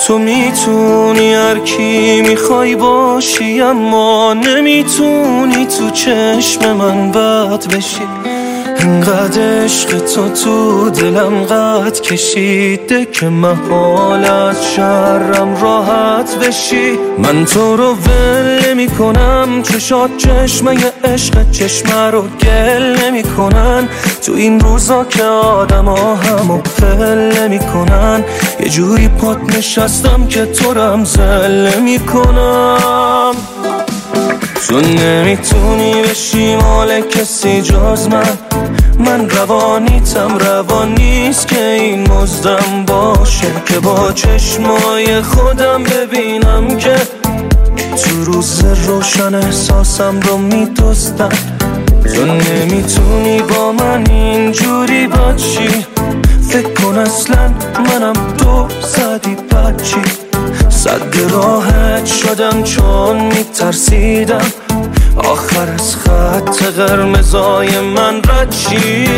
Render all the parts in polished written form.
تو میتونی هر کی میخوای باشی، اما نمیتونی تو چشم من بد بشی. انقدر عشق تو دلم قد کشیده که محال از شرم راحت بشی. من تو رو ول نمی کنم، چشات چشمه عشق چشمه رو گل نمی کنن. تو این روزا که آدم ها همو پل نمی کنن، یه جوری پات نشستم که تو رم زل نمی کنم. تو نمیتونی بشی مال کسی جز من روانیتم روان نیست که این مزدم باشه، که با چشمای خودم ببینم که تو روز روشن احساسم رو میدزدم. تو نمیتونی با من اینجوری باشی، فکر کن اصلا منم تو زدی بچی. صد راحت شدم چون میترسیدم آخر از خط قرمزای من رد شی.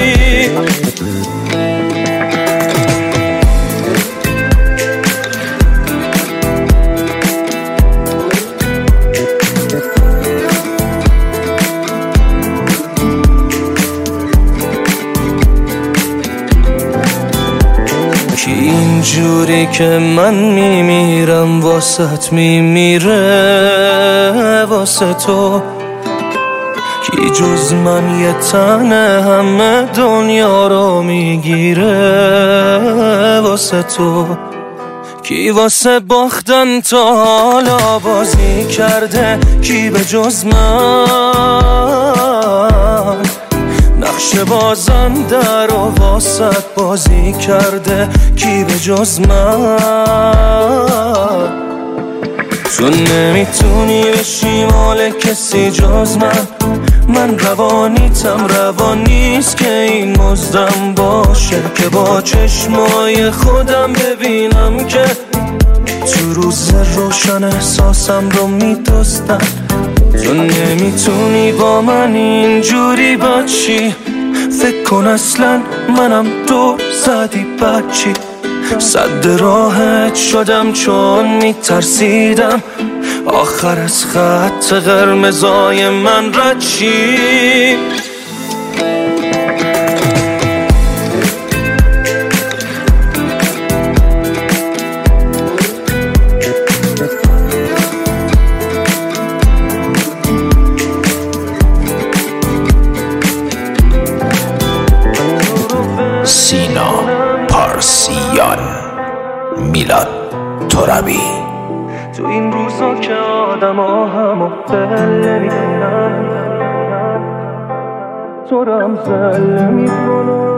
کی اینجوری که من میمیرم واسط میمیره واسه تو، کی جز من یه تنه همه دنیا رو میگیره واسه تو. کی واسه باختن تا حالا بازی کرده، کی به جز من نقش بازنده رو واسط بازی کرده، کی به جز من. تو نمیتونی بشی مال کسی جز من روانیتم روان نیست که این مزدم باشه، که با چشمای خودم ببینم که تو روز روشن احساسم رو میدزدم. تو نمیتونی با من اینجوری باشی، فکر کن اصلا منم تو زدی بچی. صد راحت شدم چون میترسیدم آخر از خط قرمزای من رد شی. سینا پارسیان، میلاد ترابی. تو این روزا که آدم ها همو دل نمی کنن، تو رم زل نمی کنن.